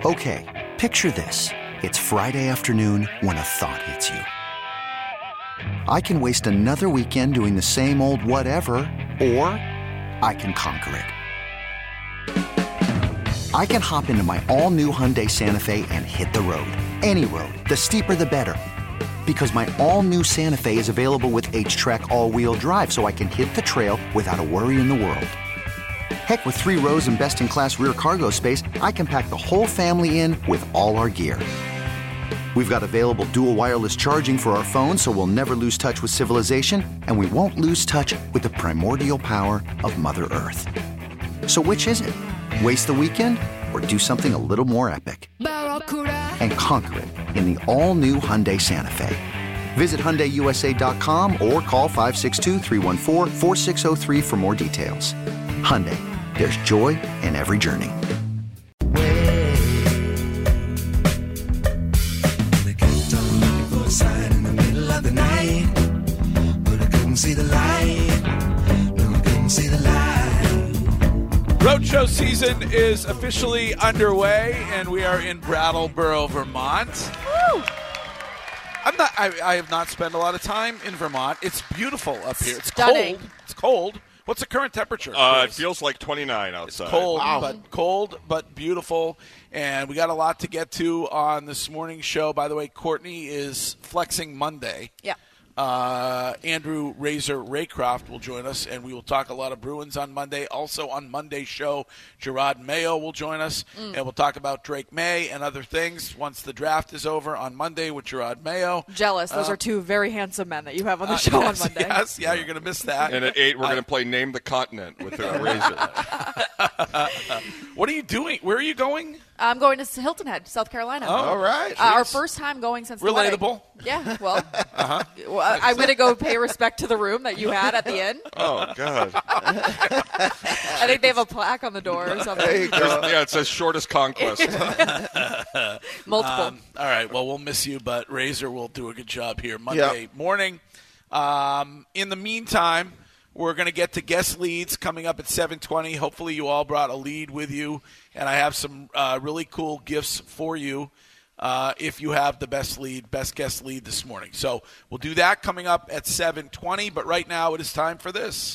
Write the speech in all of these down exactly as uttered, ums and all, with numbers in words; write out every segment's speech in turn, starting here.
Okay, picture this. It's Friday afternoon when a thought hits you. I can waste another weekend doing the same old whatever, or I can conquer it. I can hop into my all-new Hyundai Santa Fe and hit the road. Any road. The steeper, the better. Because my all-new Santa Fe is available with H-Track all-wheel drive, so I can hit the trail without a worry in the world. Heck, with three rows and best-in-class rear cargo space, I can pack the whole family in with all our gear. We've got available dual wireless charging for our phones, so we'll never lose touch with civilization, and we won't lose touch with the primordial power of Mother Earth. So which is it? Waste the weekend or do something a little more epic? And conquer it in the all-new Hyundai Santa Fe. Visit Hyundai U S A dot com or call five six two, three one four, four six zero three for more details. Hyundai, there's joy in every journey. Sign in the middle of the night, but I couldn't see the light. No, I couldn't see the light. Roadshow season is officially underway, and we are in Brattleboro, Vermont. Woo! I'm not. I, I have not spent a lot of time in Vermont. It's beautiful up here. It's Stunning. cold. It's cold. What's the current temperature? Uh, it Chris? feels like twenty-nine outside. It's cold, Wow. but cold, but beautiful. And we got a lot to get to on this morning's show. By the way, Courtney is flexing Monday. Yeah. Uh, Andrew Razor Raycroft will join us, and we will talk a lot of Bruins on Monday. Also on Monday's show, Gerard Mayo will join us, mm. and we'll talk about Drake May and other things once the draft is over on Monday with Gerard Mayo. Jealous. Those uh, are two very handsome men that you have on the uh, show yes, on Monday. Yes, yeah, you're going to miss that. And at eight, we're going to play Name the Continent with uh, Razor. What are you doing? Where are you going? I'm going to Hilton Head, South Carolina. Oh, all right. Uh, our first time going since the Relatable. wedding. Yeah, well, uh-huh. well I'm going to go pay respect to the room that you had at the inn. Oh, God. I think they have a plaque on the door or something. There you go. Yeah, it says shortest conquest. Multiple. Um, all right, well, we'll miss you, but Razor will do a good job here Monday yep. morning. Um, in the meantime, we're going to get to guest leads coming up at seven twenty. Hopefully you all brought a lead with you, and I have some uh, really cool gifts for you uh, if you have the best lead, best guest lead this morning. So we'll do that coming up at seven twenty, but right now it is time for this.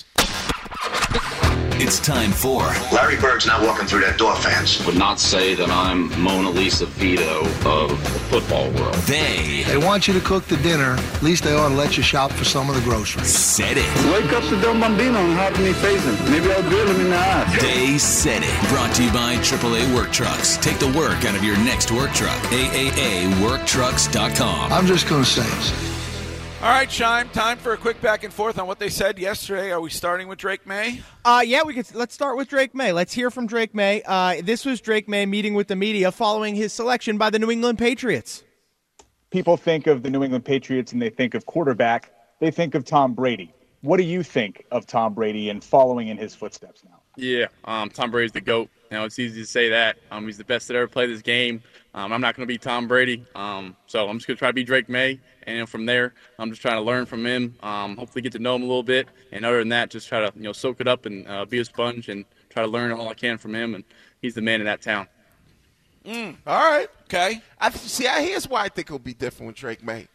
It's time for Larry Bird's not walking through that door, fans. Would not say that I'm Mona Lisa Vito of the football world. They They want you to cook the dinner. At least they ought to let you shop for some of the groceries. said it. Wake up the Don Bambino and have me facing. Maybe I'll drill him in the ass. They said it. Brought to you by triple A Work Trucks. Take the work out of your next work truck. A A A work trucks dot com. I'm just going to say. All right, Chime, time for a quick back and forth on what they said yesterday. Are we starting with Drake May? Uh, yeah, we could. Let's start with Drake May. Let's hear from Drake May. Uh, this was Drake May meeting with the media following his selection by the New England Patriots. People think of the New England Patriots and they think of quarterback. They think of Tom Brady. What do you think of Tom Brady and following in his footsteps now? Yeah, um, Tom Brady's the GOAT. You know, it's easy to say that. Um, he's the best that ever played this game. Um, I'm not going to be Tom Brady, um, so I'm just going to try to be Drake May. And from there, I'm just trying to learn from him, um, hopefully get to know him a little bit. And other than that, just try to you know soak it up and uh, be a sponge and try to learn all I can from him. And he's the man in that town. Mm, all right. Okay. I see. I, here's why I think it'll be different with Drake May.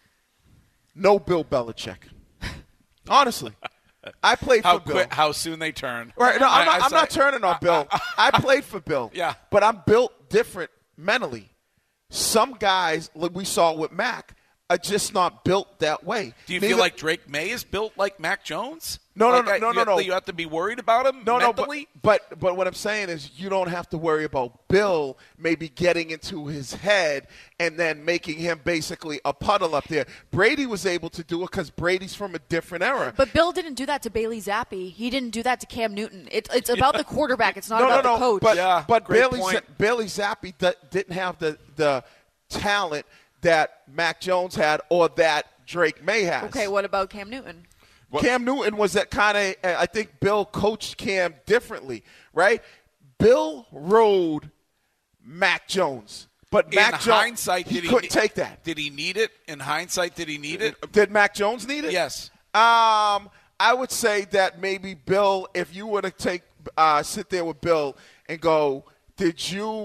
No Bill Belichick. Honestly. I played how for Bill. Quick, how soon they turn. Right. No, I'm, I, not, I I'm not turning on Bill. I played for Bill. Yeah. But I'm built different mentally. Some guys, like we saw with Mac, are just not built that way. Do you Neither, feel like Drake May is built like Mac Jones? No, like no, I, no, you no, have, no. You have to be worried about him no, mentally? No, but, but but what I'm saying is you don't have to worry about Bill maybe getting into his head and then making him basically a puddle up there. Brady was able to do it because Brady's from a different era. But Bill didn't do that to Bailey Zappi. He didn't do that to Cam Newton. It, it's about the quarterback. It's not no, about no, the no, coach. But, yeah, but Bailey, point. Bailey Zappi d- didn't have the, the talent that Mac Jones had or that Drake May has. Okay, what about Cam Newton? What? Cam Newton was that kind of, I think Bill coached Cam differently, right? Bill rode Mac Jones. But Mac in Jones, hindsight, he did he couldn't ne- take that. Did he need it? In hindsight, did he need it? Did Mac Jones need it? Yes. Um, I would say that maybe Bill, if you were to take, uh, sit there with Bill and go, did you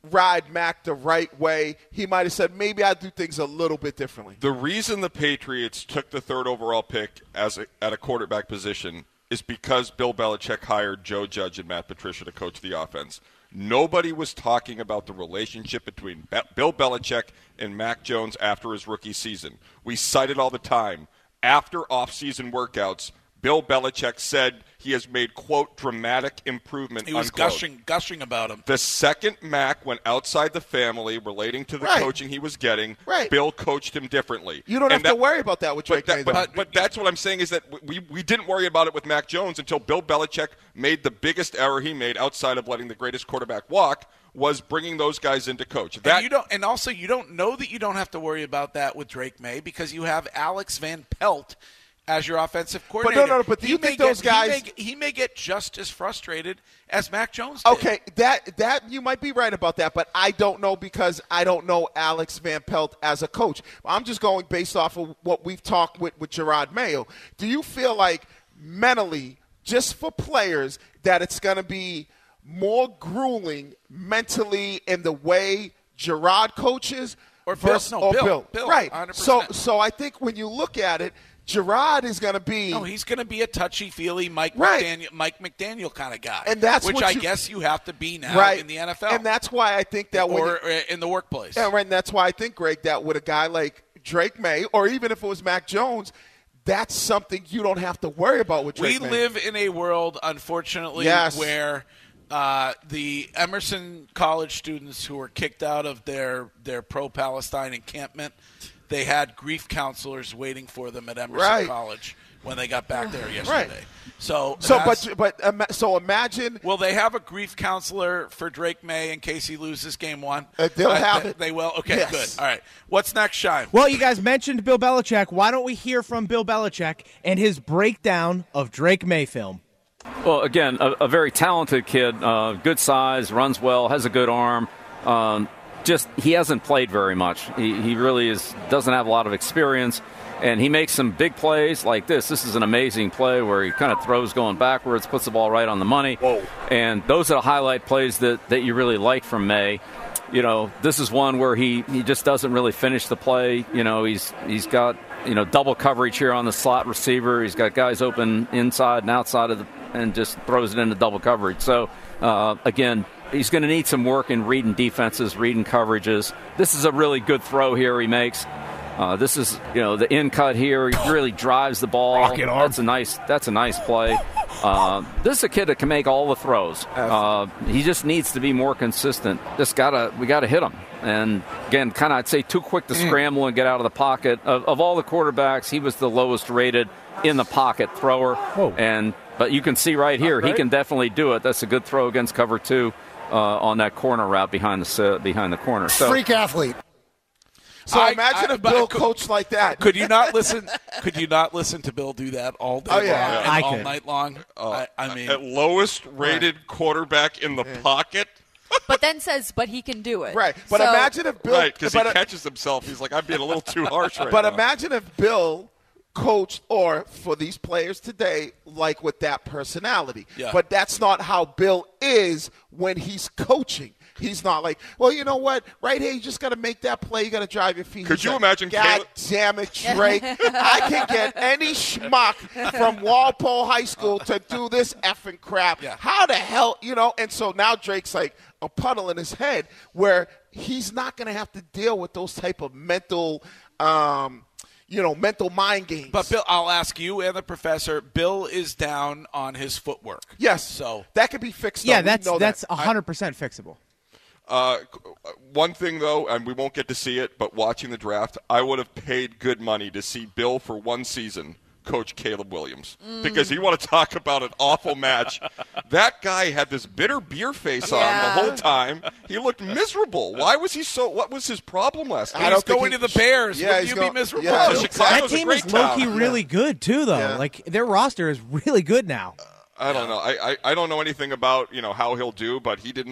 ride Mac the right way, he might have said, maybe I'd do things a little bit differently. The reason the Patriots took the third overall pick as a, at a quarterback position is because Bill Belichick hired Joe Judge and Matt Patricia to coach the offense. Nobody was talking about the relationship between Be- Bill Belichick and Mac Jones after his rookie season. We cite it all the time. After off-season workouts, Bill Belichick said he has made, quote, dramatic improvement, He was unquote. gushing gushing about him. The second Mac went outside the family relating to the Right. coaching he was getting, Right. Bill coached him differently. You don't And have to that- worry about that with Drake but, May, that, though. but, but that's what I'm saying is that we, we didn't worry about it with Mac Jones until Bill Belichick made the biggest error he made outside of letting the greatest quarterback walk, was bringing those guys in to coach. That, and you don't, and also you don't know that you don't have to worry about that with Drake May because you have Alex Van Pelt as your offensive coordinator. no, no, but do He you may think those get- guys- He may, he may get just as frustrated as Mac Jones did. Okay, that that you might be right about that, but I don't know because I don't know Alex Van Pelt as a coach. I'm just going based off of what we've talked with, with Gerard Mayo. Do you feel like mentally, just for players, that it's going to be more grueling mentally in the way Gerard coaches Or Bill. versus No, or Bill. Bill? Bill, right. one hundred So percent. so I think when you look at it, Gerard is going to be No, he's going to be a touchy-feely Mike Right. McDaniel, Mike McDaniel kind of guy, And that's which what I you- guess you have to be now right in the N F L, and that's why I think that when or you- uh, in the workplace. Yeah, right. And that's why I think, Greg, that with a guy like Drake May, or even if it was Mac Jones, that's something you don't have to worry about with Drake We May. live in a world, unfortunately, Yes. where uh, the Emerson College students who were kicked out of their, their pro-Palestine encampment, they had grief counselors waiting for them at Emerson Right. College when they got back there yesterday. Right. So, So, that's- but but ima- so imagine. will they have a grief counselor for Drake May in case he loses game one? Uh, they'll have they, it. They will? Okay, Yes. good. All right. What's next, Shine? Well, you guys mentioned Bill Belichick. Why don't we hear from Bill Belichick and his breakdown of Drake May film? Well, again, a, a very talented kid, uh, good size, runs well, has a good arm. Um, just he hasn't played very much. He, he really is doesn't have a lot of experience, and he makes some big plays like this. This is an amazing play where he kind of throws going backwards, puts the ball right on the money. Whoa. And those are the highlight plays that, that you really like from May. You know, this is one where he, he just doesn't really finish the play. You know, he's he's got, you know, double coverage here on the slot receiver. He's got guys open inside and outside of the and just throws it into double coverage. So, uh, again, he's going to need some work in reading defenses, reading coverages. This is a really good throw here he makes. Uh, this is, you know, the in cut here. He really drives the ball. Rocket arm. That's a nice. That's a nice play. Uh, this is a kid that can make all the throws. Uh, he just needs to be more consistent. Just gotta, we gotta hit him. And again, kind of, I'd say too quick to scramble and get out of the pocket. Of, of all the quarterbacks, he was the lowest rated in the pocket thrower. Whoa. And but you can see right here, he can definitely do it. That's a good throw against cover two uh, on that corner route behind the behind the corner. So Freak athlete. So I- imagine I- if but Bill could- coached like that. Could you not listen? Could you not listen to Bill do that all day Oh, yeah. long and I all could. night long? I, I mean, at lowest rated quarterback in the pocket. But then says, but he can do it. Right. But So- imagine if Bill. Right, because he but, uh, catches himself. He's like, I'm being a little too harsh right But now. imagine if Bill coached, or for these players today, like with that personality. Yeah. But that's not how Bill is when he's coaching. He's not like, well, you know what? Right here, you just got to make that play. You got to drive your feet. Could He's you like, imagine God Caleb- damn it, Drake. I can get any schmuck from Walpole High School to do this effing crap. Yeah. How the hell, you know? And so now Drake's like a puddle in his head where he's not going to have to deal with those type of mental, um, you know, mental mind games. but Bill, I'll ask you and the professor. Bill is down on his footwork. Yes. So that could be fixed. Yeah, though. We that's know that's that. one hundred percent fixable. Uh, one thing, though, and we won't get to see it, but watching the draft, I would have paid good money to see Bill for one season coach Caleb Williams. Mm. Because you want to talk about an awful match. That guy had this bitter beer face on Yeah. the whole time. He looked miserable. Why was he so – what was his problem last I night? he's don't think going he- to the Bears. Yeah, Wouldn't he's you going- be miserable? yeah. Chicago's That a team great is low key town. really good too, though. Yeah. Like their roster is really good now. I don't know. I, I, I don't know anything about, you know, how he'll do, but he did not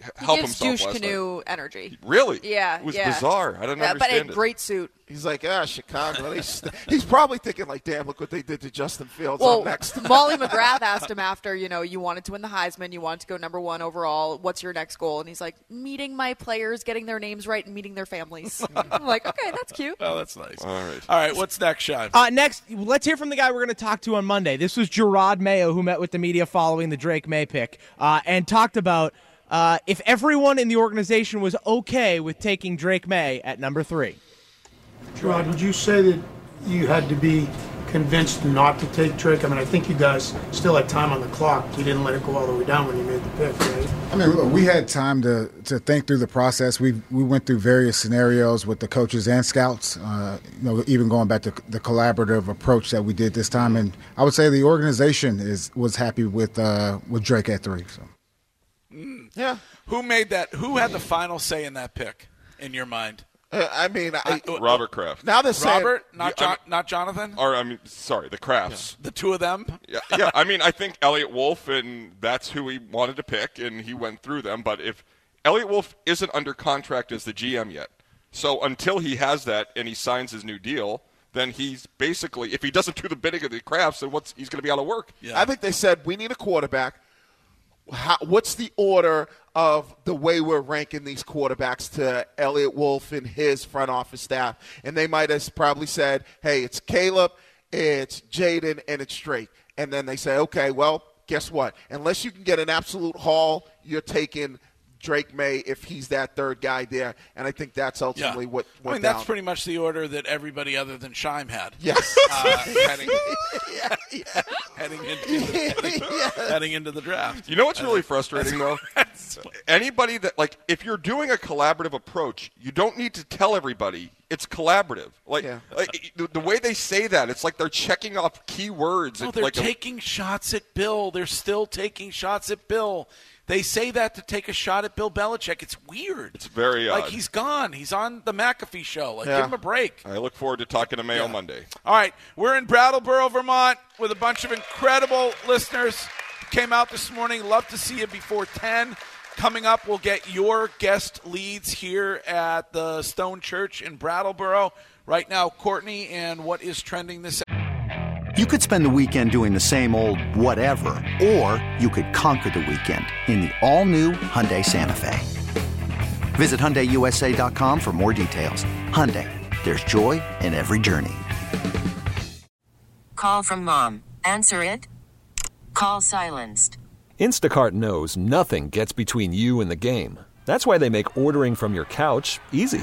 help he gives himself douche last canoe night. energy. Really? Yeah. It was yeah. bizarre. I didn't uh, understand but a it. great suit. He's like, ah, Chicago. They st-. He's probably thinking like, damn, look what they did to Justin Fields. Well, I'm next. Molly McGrath asked him after, you know, you wanted to win the Heisman, you wanted to go number one overall. What's your next goal? And he's like, meeting my players, getting their names right, and meeting their families. I'm like, okay, that's cute. Oh, that's nice. All right. All right, what's next, Shime? Uh, next, let's hear from the guy we're going to talk to on Monday. This was Gerard Mayo, who met with the media following the Drake May pick uh, and talked about uh, if everyone in the organization was okay with taking Drake May at number three. Gerard, would you say that you had to be convinced not to take Drake? I mean, I think you guys still had time on the clock. You didn't let it go all the way down when you made the pick, right? I mean, look, we had time to, to think through the process. We we went through various scenarios with the coaches and scouts, uh, you know, even going back to the collaborative approach that we did this time. And I would say the organization is was happy with uh, with Drake at three. So. Mm. Yeah. Who made that? Who had the final say in that pick, in your mind? Uh, I mean, I, uh, Robert Kraft. Now they're saying Robert, not Yeah, I John, not Jonathan. Or I mean, sorry, the Crafts. The two of them. Yeah, yeah. I mean, I think Elliot Wolf, and that's who he wanted to pick, and he went through them. But if Elliot Wolf isn't under contract as the G M yet, so until he has that and he signs his new deal, then he's basically, if he doesn't do the bidding of the Crafts, then what's he's going to be out of work. Yeah. I think they said we need a quarterback. How, what's the order of the way we're ranking these quarterbacks to Elliot Wolf and his front office staff? And they might have probably said, hey, it's Caleb, it's Jaden, and it's Drake. And then they say, okay, well, guess what? Unless you can get an absolute haul, you're taking Drake May if he's that third guy there. And I think that's ultimately Yeah. what went I mean, down. that's pretty much the order that everybody other than Shime had. Yes. Uh, heading, yeah, yeah. heading, into the, heading, Yeah. heading into the draft. You know what's really frustrating, though? Anybody that, like, if you're doing a collaborative approach, you don't need to tell everybody it's collaborative. Like, Yeah. like the, the way they say that, it's like they're checking off key words. No, It's they're like a- taking shots at Bill. They're still taking shots at Bill. They say that to take a shot at Bill Belichick. It's weird. It's very Like, odd. he's gone. He's on the McAfee show. Like, Yeah. give him a break. I look forward to talking to Mayo Monday. All right, we're in Brattleboro, Vermont, with a bunch of incredible listeners who came out this morning. Love to see you before ten. Coming up, we'll get your guest leads here at the Stone Church in Brattleboro. Right now, Courtney, and what is trending this? You could spend the weekend doing the same old whatever, or you could conquer the weekend in the all-new Hyundai Santa Fe. Visit Hyundai U S A dot com for more details. Hyundai, there's joy in every journey. Call from mom. Answer it. Call silenced. Instacart knows nothing gets between you and the game. That's why they make ordering from your couch easy.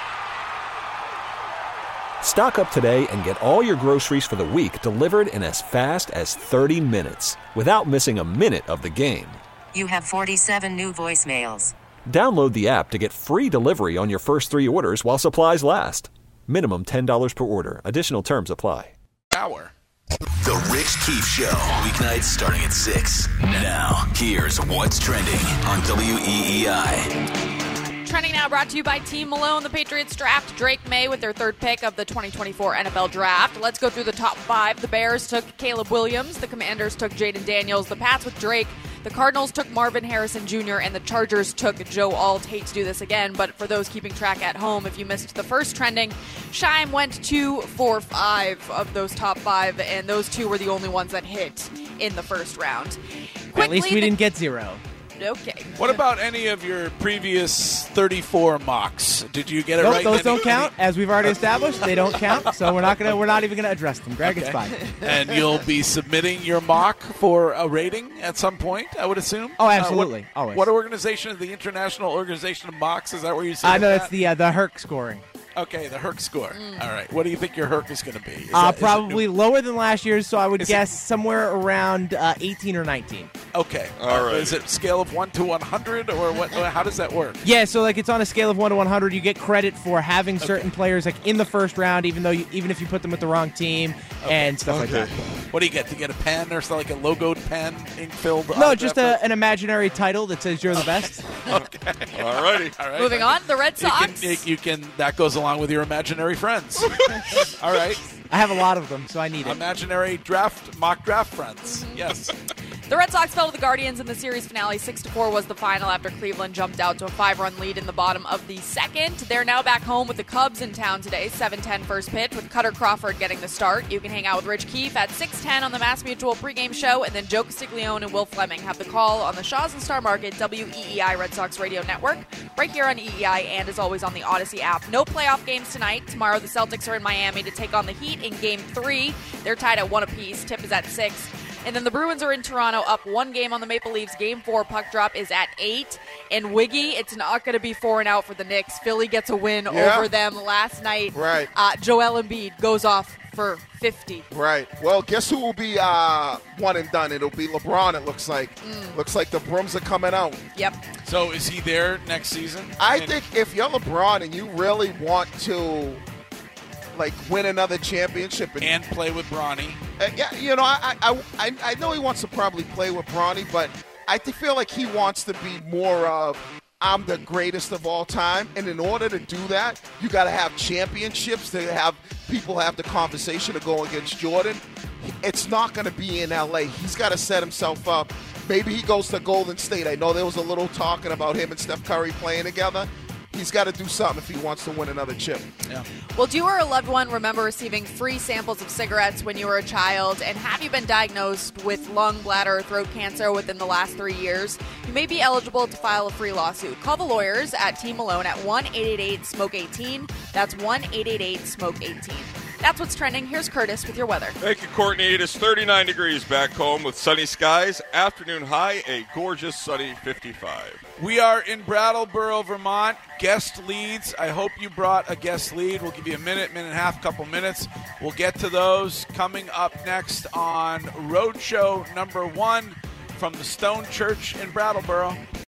Stock up today and get all your groceries for the week delivered in as fast as thirty minutes without missing a minute of the game. You have forty-seven new voicemails. Download the app to get free delivery on your first three orders while supplies last. Minimum ten dollars per order. Additional terms apply. Hour. The Rich Keefe Show. Weeknights starting at six. Now, here's what's trending on W E E I. Trending now brought to you by Team Malone. The Patriots draft Drake May with their third pick of the twenty twenty-four N F L Draft. Let's go through the top five. The Bears took Caleb Williams. The Commanders took Jaden Daniels. The Pats with Drake. The Cardinals took Marvin Harrison Junior And the Chargers took Joe Alt. Hate to do this again, but for those keeping track at home, if you missed the first trending, Shime went two, four, five of those top five, and those two were the only ones that hit in the first round. Quickly, At least we the- didn't get zero. Okay. What about any of your previous thirty-four mocks? Did you get it Nope, right? those in don't any- count, as we've already established. They don't count, so we're not gonna. We're not even gonna address them. Greg, it's fine. And you'll be submitting your mock for a rating at some point, I would assume. Oh, Uh, absolutely. what, Always. What organization is the International Organization of Mocks? Is that where you say I know that? it's the uh, the Herc scoring. Okay, the Herc score. All right. What do you think your Herc is going to be? Is Uh, that- is it probably new- lower than last year's, so I would Is it- guess somewhere around uh, eighteen or nineteen. Okay. All right. Is it scale of one to one hundred, or what? How does that work? Yeah, so like it's on a scale of one to one hundred. You get credit for having certain players like in the first round, even though you, even if you put them with the wrong team and stuff like that. What do you get? To get a pen or something like a logoed pen, ink filled? No, just a, an imaginary title that says you're the best. Okay. All righty. All right. Moving on, the Red You Sox. can, you can. That goes along with your imaginary friends. All right. I have a lot of them, so I need it. Imaginary draft, mock draft friends. Yes. The Red Sox fell to the Guardians in the series finale. six to four was the final after Cleveland jumped out to a five-run lead in the bottom of the second. They're now back home with the Cubs in town today. seven ten first pitch with Cutter Crawford getting the start. You can hang out with Rich Keefe at six ten on the Mass Mutual pregame show, and then Joe Castiglione and Will Fleming have the call on the Shaw's and Star Market W E E I Red Sox Radio Network, right here on E E I and as always on the Odyssey app. No playoff games tonight. Tomorrow the Celtics are in Miami to take on the Heat in Game three. They're tied at one apiece. Tip is at six. And then the Bruins are in Toronto, up one game on the Maple Leafs. Game four puck drop is at eight. And Wiggy, it's not going to be four and out for the Knicks. Philly gets a win yeah. over them last night. Right. Uh, Joel Embiid goes off for fifty. Right. Well, guess who will be uh, one and done? It'll be LeBron, it looks like. Mm. Looks like the brooms are coming out. Yep. So is he there next season? I and- think if you're LeBron and you really want to – like win another championship and, and play with Bronny. Uh, yeah, you know, I, I I I know he wants to probably play with Bronny, but I feel like he wants to be more of I'm the greatest of all time, and in order to do that, you got to have championships to have people have the conversation to go against Jordan. It's not going to be in L A. He's got to set himself up. Maybe he goes to Golden State. I know there was a little talking about him and Steph Curry playing together. He's got to do something if he wants to win another chip. Yeah. Well, do you or a loved one remember receiving free samples of cigarettes when you were a child? And have you been diagnosed with lung, bladder, or throat cancer within the last three years? You may be eligible to file a free lawsuit. Call the lawyers at Team Malone at one eight eight eight smoke eighteen. That's one eight eight eight smoke eighteen. That's what's trending. Here's Curtis with your weather. Thank you, Courtney. It is thirty-nine degrees back home with sunny skies. Afternoon high, a gorgeous sunny fifty-five. We are in Brattleboro, Vermont. Guest leads. I hope you brought a guest lead. We'll give you a minute, minute and a half, couple minutes. We'll get to those coming up next on Roadshow number one from the Stone Church in Brattleboro.